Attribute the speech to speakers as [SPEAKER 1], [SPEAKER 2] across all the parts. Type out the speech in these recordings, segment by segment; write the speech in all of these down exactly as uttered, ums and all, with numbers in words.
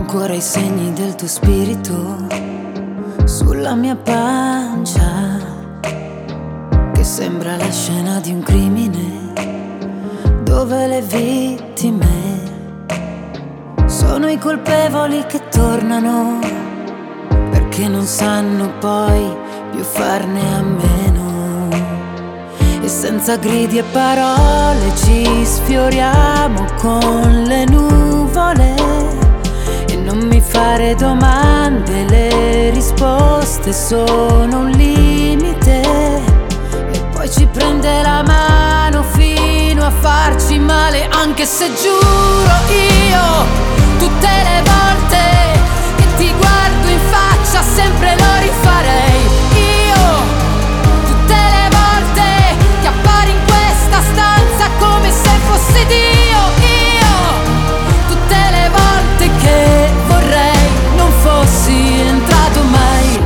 [SPEAKER 1] ancora i segni del tuo spirito sulla mia pancia, che sembra la scena di un crimine, dove le vittime sono i colpevoli che tornano, perché non sanno poi più farne a meno. E senza gridi e parole ci sfioriamo con le nuvole. E non mi fare domande, le risposte sono un limite. E poi ci prende la mano fino a farci male, anche se giuro io, tutte le volte che ti guardo in faccia, sempre lo rifarei. Io, tutte le volte che appari in questa stanza come se fossi Dio. Io, tutte le volte che vorrei non fossi entrato mai.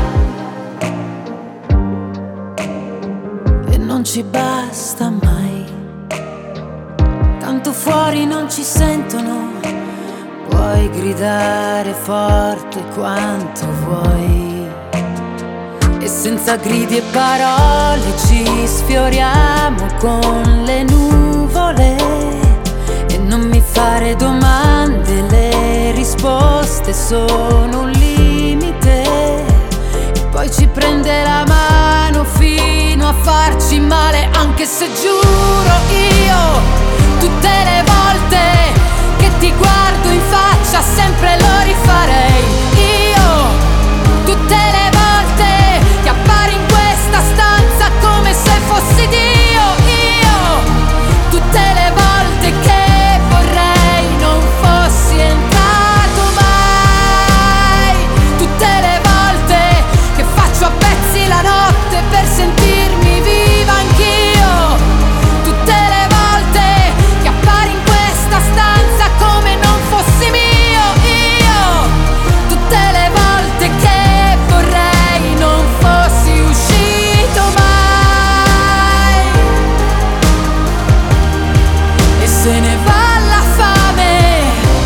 [SPEAKER 1] E non ci basta mai, tanto fuori non ci sentono. Puoi gridare forte quanto vuoi, e senza gridi e parole ci sfioriamo con le nuvole. E non mi fare domande, le risposte sono un limite. E poi ci prende la mano fino a farci male, anche se giuro io, tutte le volte che ti guardo in faccia, sempre lo rifarei. Io, tutte le volte che appari in questa stanza come se fossi Dio. Io, tutte le volte che vorrei non fossi entrato mai. Tutte le volte che faccio a pezzi la notte per sentirmi viva anch'io. Tutte le volte che appari in questa stanza come non fossi mio. Io, tutte le volte che vorrei non fossi uscito mai. E se ne va la fame,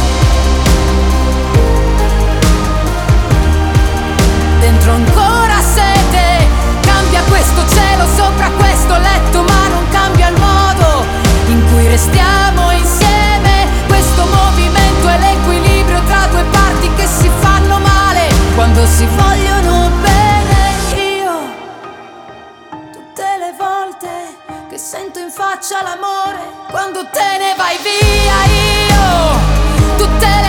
[SPEAKER 1] dentro ancora sete. Cambia questo cielo sopra questo letto, ma non cambia il modo in cui restiamo insieme. Questo movimento è l'equilibrio tra due parti che si fanno male quando si vogliono bene. Io, tutte le volte che sento in faccia l'amore quando te ne vai via. Io, tutte